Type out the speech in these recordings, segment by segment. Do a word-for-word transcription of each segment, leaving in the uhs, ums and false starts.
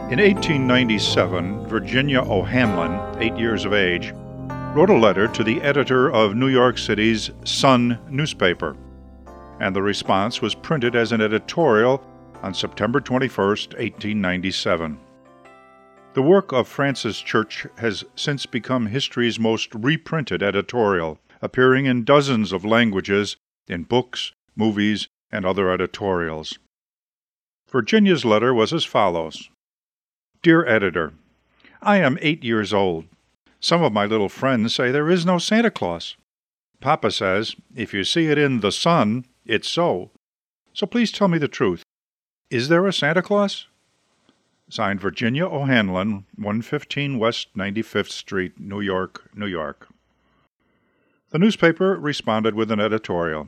In eighteen ninety-seven, Virginia O'Hanlon, eight years of age, wrote a letter to the editor of New York City's Sun newspaper, and the response was printed as an editorial on September twenty-first, eighteen ninety-seven. The work of Francis Church has since become history's most reprinted editorial, appearing in dozens of languages in books, movies, and other editorials. Virginia's letter was as follows. Dear Editor, I am eight years old. Some of my little friends say there is no Santa Claus. Papa says, if you see it in the sun, it's so. So please tell me the truth. Is there a Santa Claus? Signed, Virginia O'Hanlon, one fifteen West ninety-fifth Street, New York, New York. The newspaper responded with an editorial.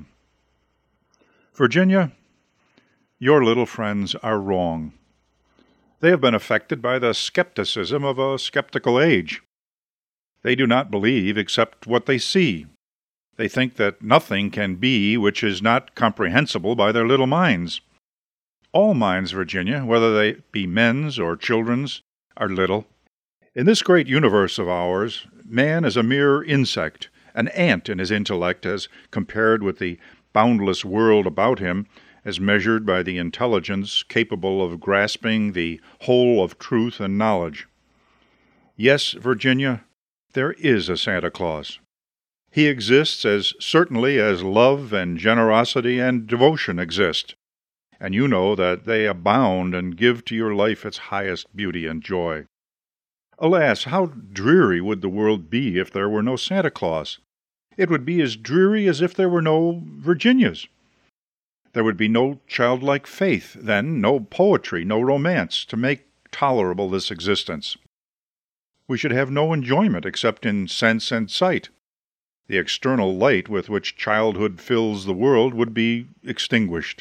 Virginia, your little friends are wrong. They have been affected by the skepticism of a skeptical age. They do not believe except what they see. They think that nothing can be which is not comprehensible by their little minds. All minds, Virginia, whether they be men's or children's, are little. In this great universe of ours, man is a mere insect, an ant in his intellect as compared with the boundless world about him, as measured by the intelligence capable of grasping the whole of truth and knowledge. Yes, Virginia, there is a Santa Claus. He exists as certainly as love and generosity and devotion exist, and you know that they abound and give to your life its highest beauty and joy. Alas, how dreary would the world be if there were no Santa Claus! It would be as dreary as if there were no Virginias. There would be no childlike faith, then, no poetry, no romance, to make tolerable this existence. We should have no enjoyment except in sense and sight. The external light with which childhood fills the world would be extinguished.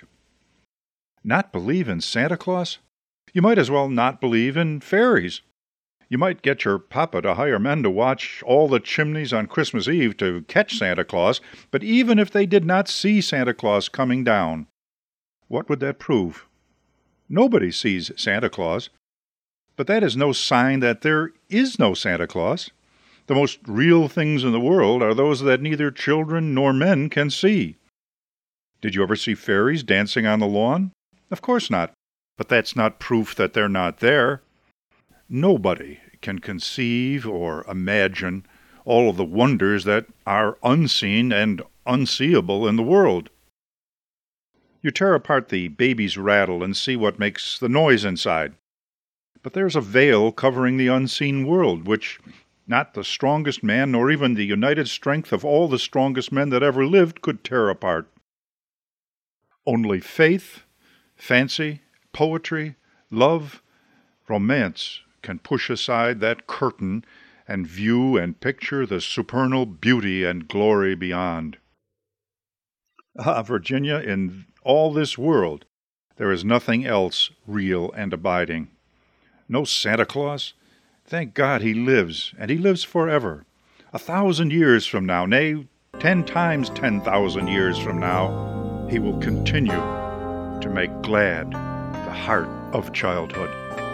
Not believe in Santa Claus? You might as well not believe in fairies. You might get your papa to hire men to watch all the chimneys on Christmas Eve to catch Santa Claus, but even if they did not see Santa Claus coming down, what would that prove? Nobody sees Santa Claus, but that is no sign that there is no Santa Claus. The most real things in the world are those that neither children nor men can see. Did you ever see fairies dancing on the lawn? Of course not, but that's not proof that they're not there. Nobody can conceive or imagine all of the wonders that are unseen and unseeable in the world. You tear apart the baby's rattle and see what makes the noise inside. But there's a veil covering the unseen world, which not the strongest man, nor even the united strength of all the strongest men that ever lived, could tear apart. Only faith, fancy, poetry, love, romance can push aside that curtain and view and picture the supernal beauty and glory beyond. Ah, Virginia, in all this world, there is nothing else real and abiding. No Santa Claus? Thank God he lives, and he lives forever. A thousand years from now, nay, ten times ten thousand years from now, he will continue to make glad the heart of childhood.